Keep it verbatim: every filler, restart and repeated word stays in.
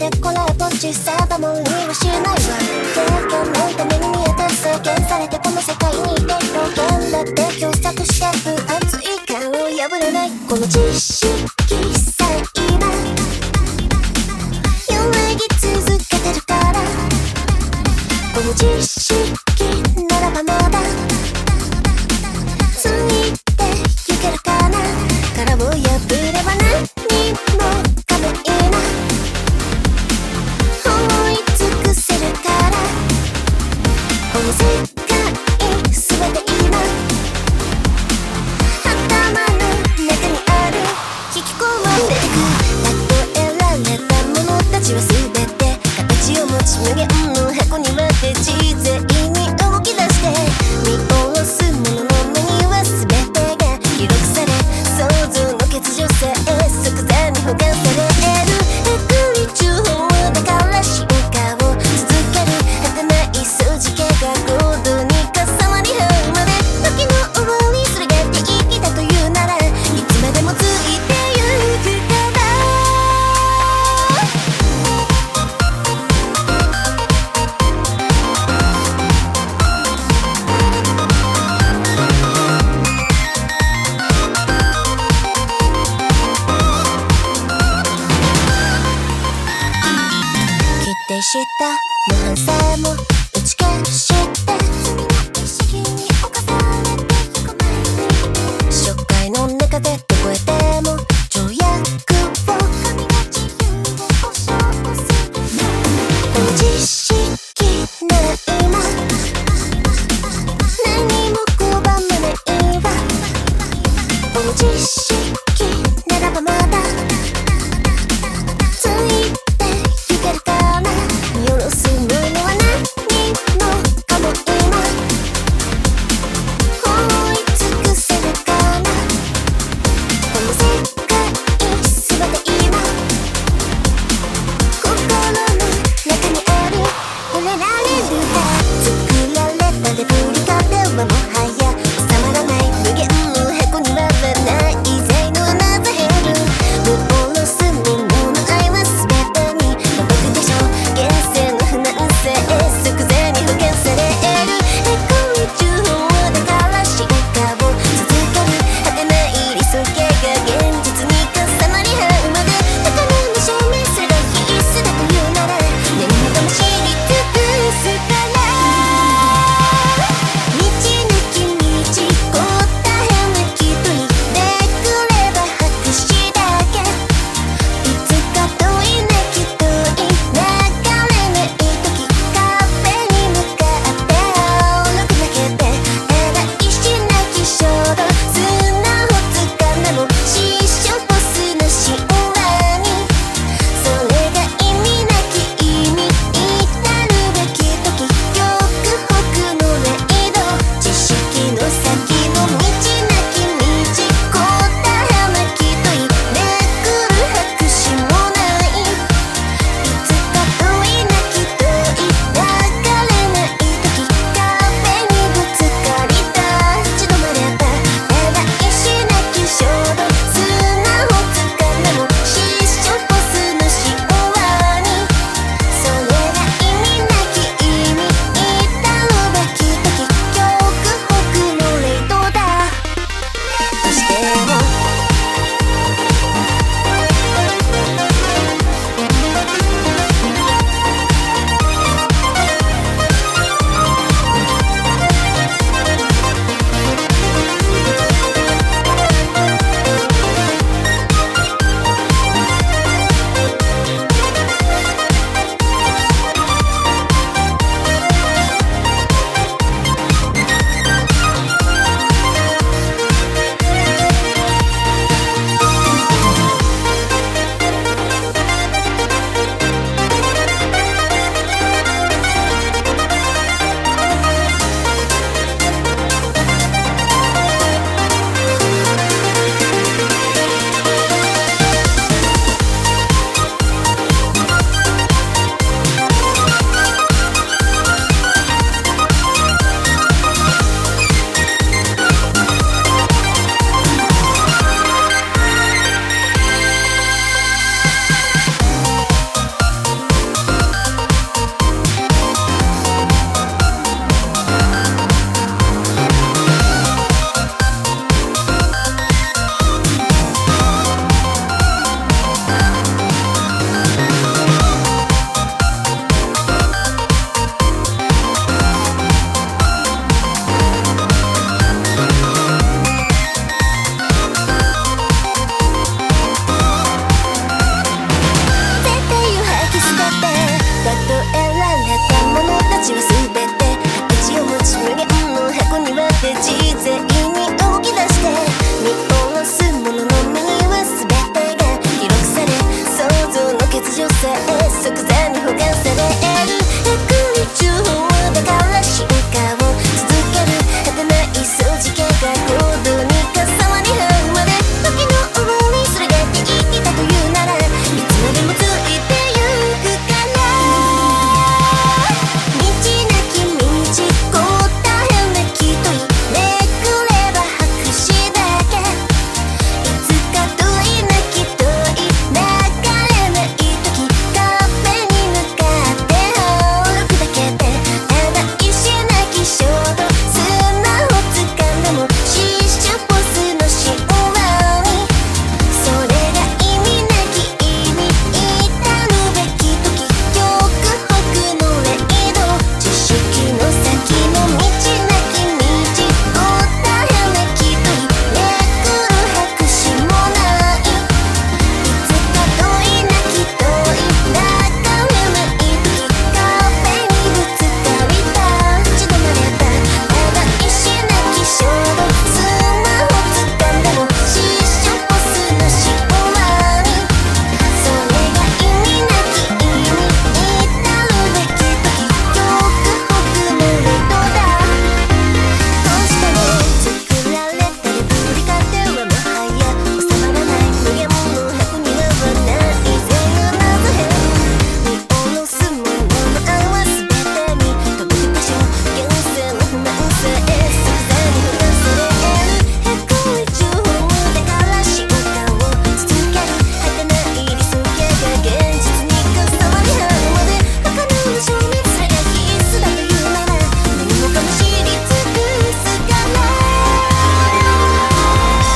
でこれっぽっちさばも売りはしないわ。経験のために見えて制限されてこの世界にいて表現だって狭窄して分厚い缶を破れないこの知識さえ今揺らぎ続けてるからこの知識ならばまだついてゆけるかな殻を破れば何もかもいいな思い尽くせるからこの世界全て今頭の中にある引き込まれてく例えられたものたちは全て形を持ち無限の箱に割って自在に動き出して見下ろすものの目には全てが記録され想像の欠如さえ即座に保管されるへくり中報だから進化を続ける果てない数字系が合同に重なり合うまで時の終わりそれが定義だというならいつまでもついてゆくから規定した無反省も打ち消して罪の意識に侵されていく前に初回の中でどこへでも条約を神が自由を保証するこの知識なら今何も拒まないわこの知識ならばまだついてゆけるかな見下ろすものは何もかも今思い尽くせるかなこの世界全て今心の中にある触れられるから作られたレプリカではもはや収まらない無限の箱にはない以前のアナザヘル見下ろすものの愛は全てに届くでしょう現世の不難さえ即座に保管されるへこり中報だから進化を続ける果てない理想形が現実に重なり合うまで宝の証明するが必須だというなら何もかも知り尽くすから道なき道答えなき問いでくれば白紙だけいつか遠いなき遠い流れない時カフェに向かって歩くだけでえらいしなき衝動砂をつかんでも失笑ボスの神話にそれが意味なき意味至るべき時極北のレイド知識の先の道なき道答えなき問いめくる白紙もないいつか遠いなき遠い流れない時カフェにぶつかり立ち止まればえらいしなき衝動砂をつかんでも失笑ボスの神話にそれが意味なき意味至るべき時極北のレイドだとしても